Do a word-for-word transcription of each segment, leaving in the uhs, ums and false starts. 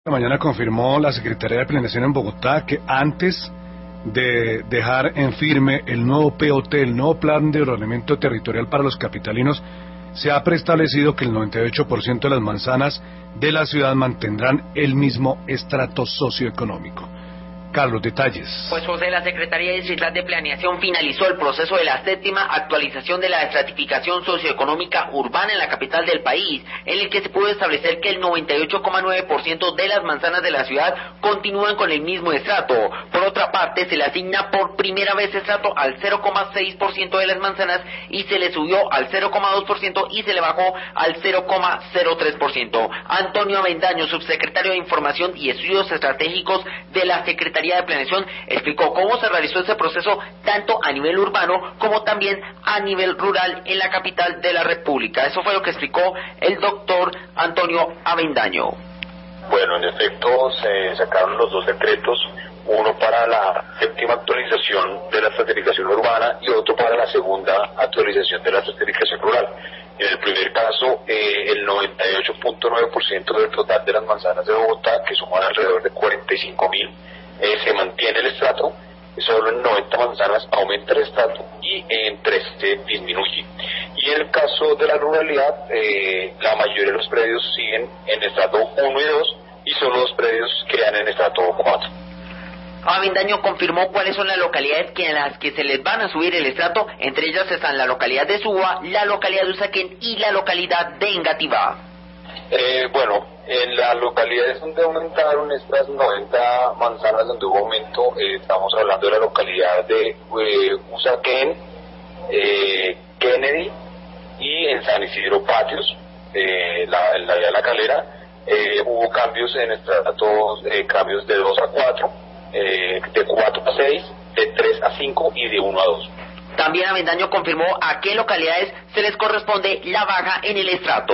Esta mañana confirmó la Secretaría de Planeación en Bogotá que antes de dejar en firme el nuevo P O T, el nuevo Plan de Ordenamiento Territorial para los capitalinos, se ha preestablecido que el noventa y ocho por ciento de las manzanas de la ciudad mantendrán el mismo estrato socioeconómico. Carlos, detalles. Pues José, la Secretaría Distrital de Planeación finalizó el proceso de la séptima actualización de la estratificación socioeconómica urbana en la capital del país, en el que se pudo establecer que el noventa y ocho coma nueve por ciento de las manzanas de la ciudad continúan con el mismo estrato. Por otra parte, se le asigna por primera vez estrato al cero coma seis por ciento de las manzanas y se le subió al cero coma dos por ciento y se le bajó al cero coma cero tres por ciento. Antonio Avendaño, subsecretario de Información y Estudios Estratégicos de la Secretaría de Planeación, explicó cómo se realizó ese proceso tanto a nivel urbano como también a nivel rural en la capital de la República. Eso fue lo que explicó el doctor Antonio Avendaño. Bueno, en efecto se sacaron los dos decretos, uno para la séptima actualización de la estratificación urbana y otro para la segunda actualización de la estratificación rural. En el primer caso, eh, el noventa y ocho punto nueve por ciento del total de las manzanas de Bogotá, que suman alrededor de cuarenta y cinco mil, eh, se mantiene el estrato, solo en noventa manzanas aumenta el estrato y en trece disminuye. Y en el caso de la ruralidad, eh, la mayoría de los predios siguen en estrato uno y dos y solo dos predios quedan en estrato cuatro. Avendaño confirmó cuáles son las localidades que en las que se les van a subir el estrato. Entre ellas están la localidad de Suba, la localidad de Usaquén y la localidad de Engativá. Eh, bueno, en las localidades donde aumentaron estas noventa manzanas donde hubo aumento, eh, estamos hablando de la localidad de eh, Usaquén, eh, Kennedy y en San Isidro Patios, eh, la, en la vía de la Calera, eh, hubo cambios en estratos, eh, cambios de dos a cuatro. Eh, de cuatro a seis, de tres a cinco y de uno a dos. También Avendaño confirmó a qué localidades se les corresponde la baja en el estrato.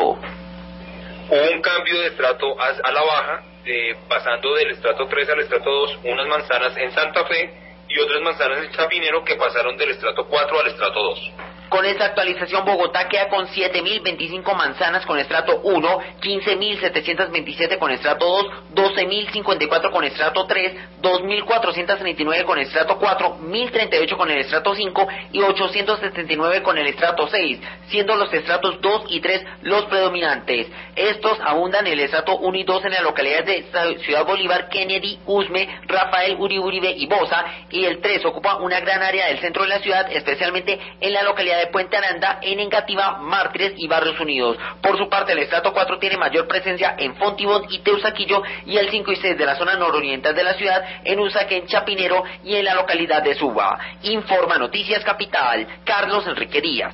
Hubo un cambio de estrato a, a la baja, eh, pasando del estrato tres al estrato dos, unas manzanas en Santa Fe y otras manzanas en Chapinero que pasaron del estrato cuatro al estrato dos. Con esta actualización, Bogotá queda con siete mil veinticinco manzanas con estrato uno, quince mil setecientos veintisiete con estrato dos, doce mil cincuenta y cuatro con estrato tres, dos mil cuatrocientos treinta y nueve con estrato cuatro, mil treinta y ocho con el estrato cinco y ochocientos setenta y nueve con el estrato seis, siendo los estratos dos y tres los predominantes. Estos abundan en el estrato uno y dos en las localidades de Ciudad Bolívar, Kennedy, Usme, Rafael, Uribe Uribe y Bosa, y el tres ocupa una gran área del centro de la ciudad, especialmente en la localidad de Puente Aranda, en Engativá, Mártires y Barrios Unidos. Por su parte, el estrato cuatro tiene mayor presencia en Fontibón y Teusaquillo, y el cinco y seis de la zona nororiental de la ciudad, en Usaquén, Chapinero y en la localidad de Suba. Informa Noticias Capital, Carlos Enrique Díaz.